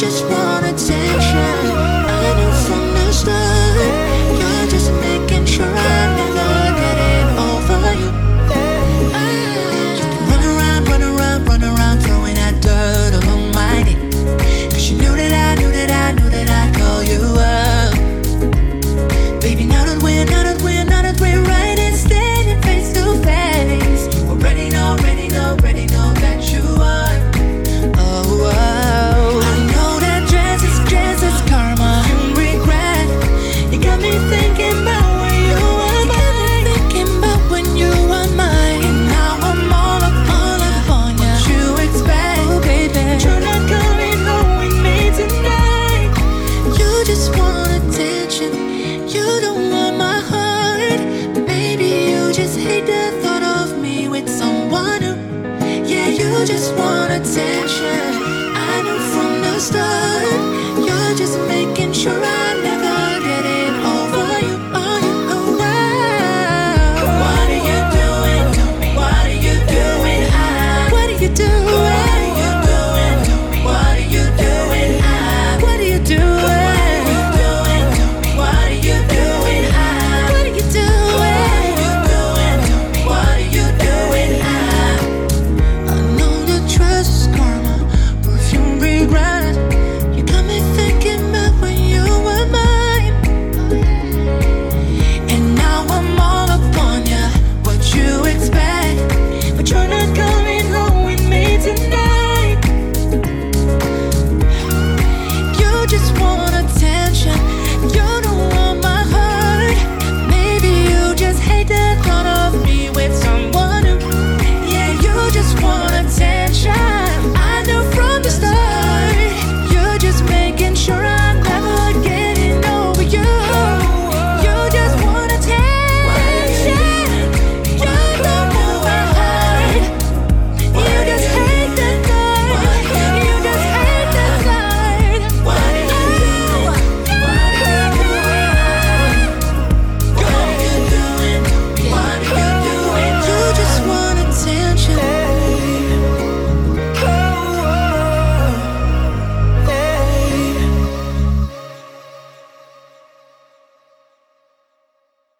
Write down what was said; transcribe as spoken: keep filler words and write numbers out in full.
just want attention. I knew from the start. You're just making sure I'm never getting over you. Run around, run around, run around, throwing that dirt along my name. Cause you knew that I, knew that I, knew that I'd call you up. Baby, now that we're, now that we're, now that we're right and standing face to face, you already know, already know, already know that you are. Oh, oh. I know that dress is, dress is karma and regret. You got me thinking about when you were mine. Thinking about when you were mine. And now I'm all up, all up on ya. What you expect? Oh, baby, you're not coming home with me tonight. You just want attention. You don't want my heart. Baby, you just hate the thought of me with someone new. Yeah, you just want attention. I knew from the start. You're just making sure I